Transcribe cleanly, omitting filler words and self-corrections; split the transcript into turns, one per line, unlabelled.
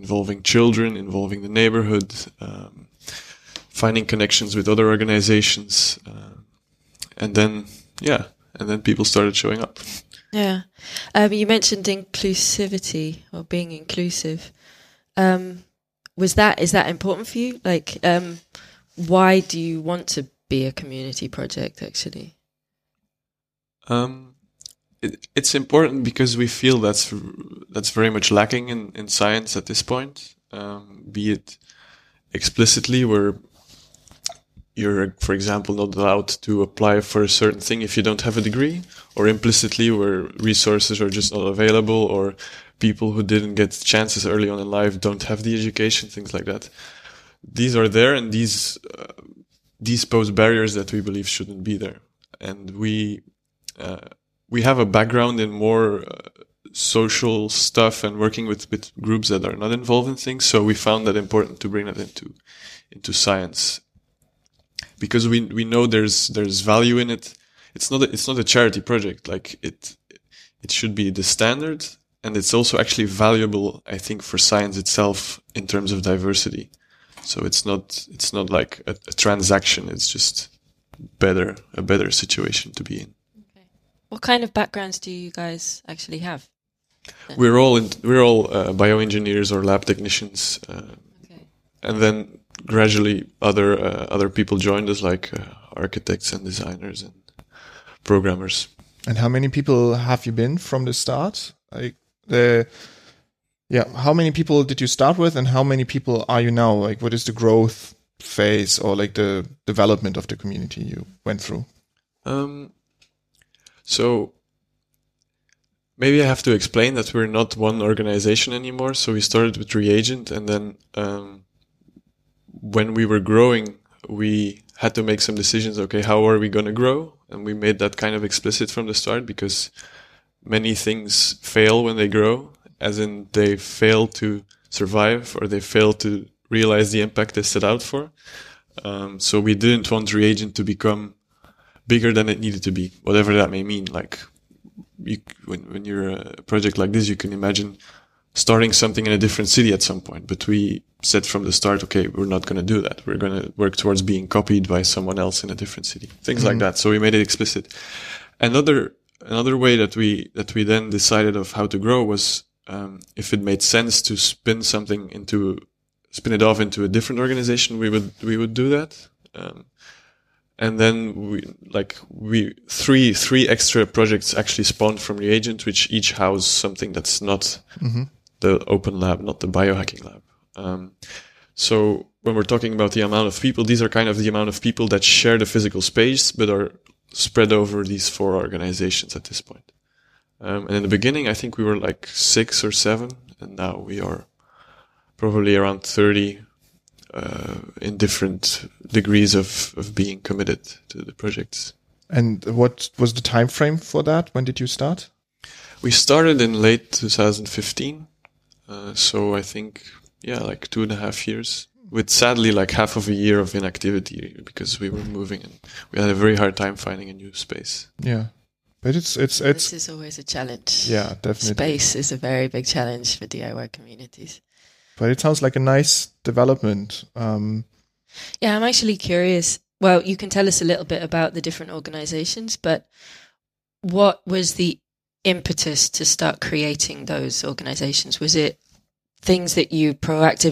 involving children, involving the neighborhood, finding connections with other organizations, and then people started showing up.
Yeah. You mentioned inclusivity or being inclusive. Is that important for you? Like, why do you want to be a community project, actually?
It's important because we feel that's very much lacking in science at this point. Be it explicitly, where you're, for example, not allowed to apply for a certain thing if you don't have a degree, or implicitly, where resources are just not available, or people who didn't get chances early on in life don't have the education, things like that. These are there, and these pose barriers that we believe shouldn't be there. And we have a background in more social stuff and working with groups that are not involved in things, so we found that important to bring that into science, because we know there's value in it. It's not a charity project. Like it should be the standard, and it's also actually valuable, I think, for science itself in terms of diversity. So it's not like a transaction. It's just a better situation to be in.
Okay. What kind of backgrounds do you guys actually have?
We're all bioengineers or lab technicians, and then gradually other people joined us, like architects and designers and programmers.
And how many people have you been from the start? How many people did you start with, and how many people are you now? Like, what is the growth phase or like the development of the community you went through?
So maybe I have to explain that we're not one organization anymore. So we started with Reagent, and then when we were growing, we had to make some decisions. Okay, how are we going to grow? And we made that kind of explicit from the start, because many things fail when they grow, as in they fail to survive or they fail to realize the impact they set out for. So we didn't want Reagent to become bigger than it needed to be, whatever that may mean. Like when you're a project like this, you can imagine starting something in a different city at some point. But we said from the start, okay, we're not going to do that. We're going to work towards being copied by someone else in a different city. Things like that. So we made it explicit. Another way that we then decided of how to grow was, if it made sense to spin it off into a different organization, we would do that. And then three extra projects actually spawned from Reagent, which each house something that's not the open lab, not the biohacking lab. So when we're talking about the amount of people, these are kind of the amount of people that share the physical space, but are spread over these 4 organizations at this point. And in the beginning, I think we were like 6 or 7, and now we are probably around 30 in different degrees of being committed to the projects.
And what was the time frame for that? When did you start?
We started in late 2015. So I think, like 2.5 years, with sadly like half of a year of inactivity, because we were moving and we had a very hard time finding a new space.
Yeah. But it's
this is always a challenge.
Yeah, definitely.
Space is a very big challenge for DIY communities.
But it sounds like a nice development.
Yeah, I'm actually curious. Well, you can tell us a little bit about the different organizations, but what was the impetus to start creating those organizations? Was it things that you proactively